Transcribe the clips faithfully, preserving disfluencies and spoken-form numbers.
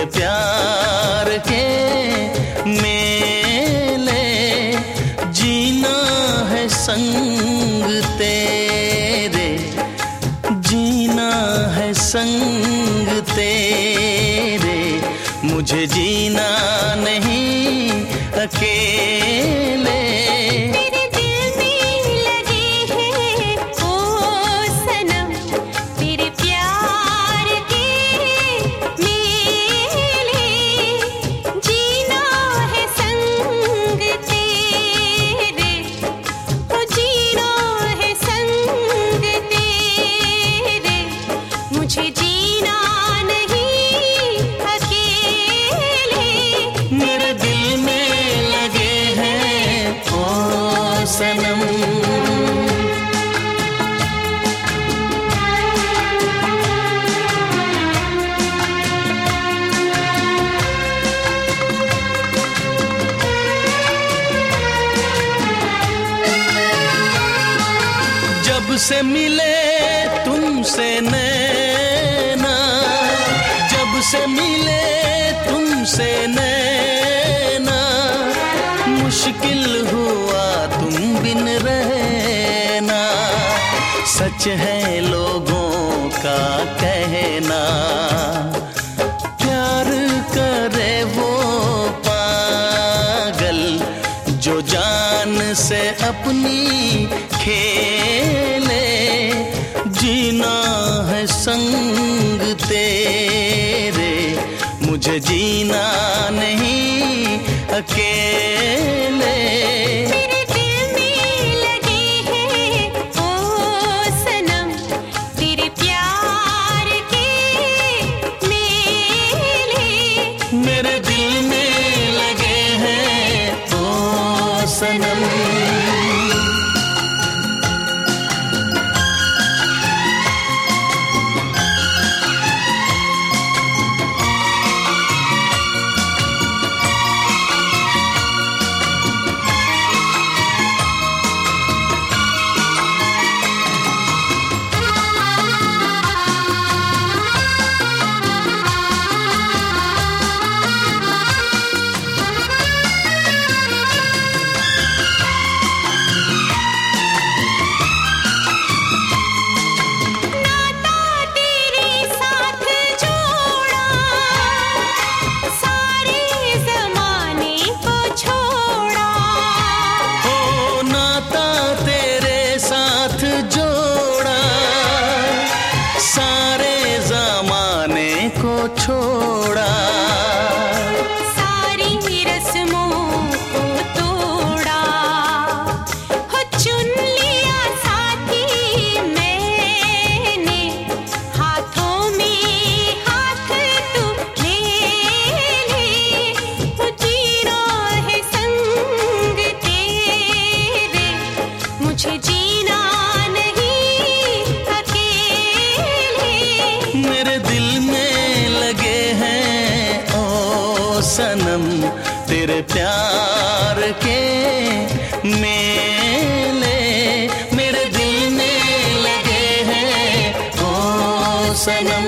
तेरे प्यार के मेले, जीना है संग तेरे, जीना है संग तेरे, मुझे जीना नहीं अकेले। जब से मिले तुमसे नैना, जब से मिले तुमसे नैना, मुश्किल हुआ तुम बिन रहना। सच है लोगों का कहना, प्यार करे वो पागल जो जान से अपनी खेले। जीना है संग तेरे, मुझे जीना नहीं अकेले। मेरे दिल में लगे हैं ओ सनम। छोड़ा सारी रस्मों को तोड़ा, हो चुन लिया साथी मैंने, हाथों में हाथ तू ले ले। वो जीना है संग तेरे, मुझे जीना नहीं अकेले। मेरे दिल में सनम तेरे प्यार के मेले, मेरे दिल में लगे हैं ओ सनम।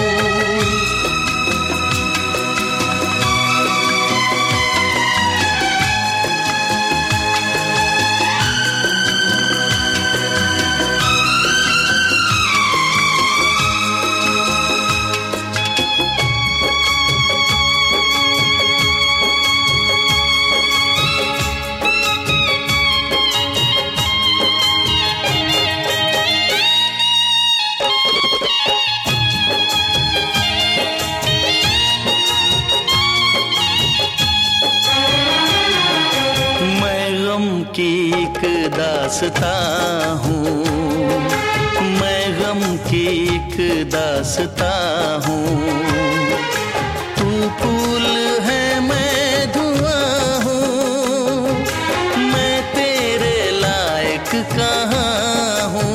की एक दास्तां हूँ, मैं गम की एक दास्तां हूँ। तू फूल है मैं धुआं हूँ, मैं तेरे लायक कहाँ हूँ।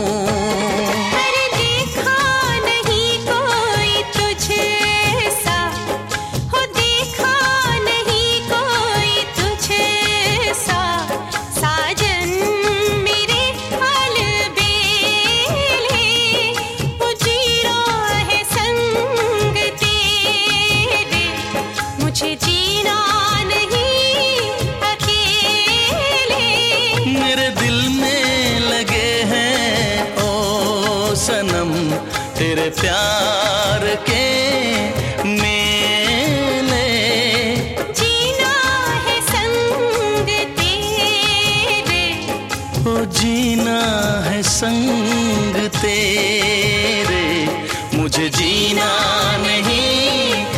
सनम तेरे प्यार के मेले। जीना है संग तेरे, ओ जीना है संग तेरे, मुझे जीना नहीं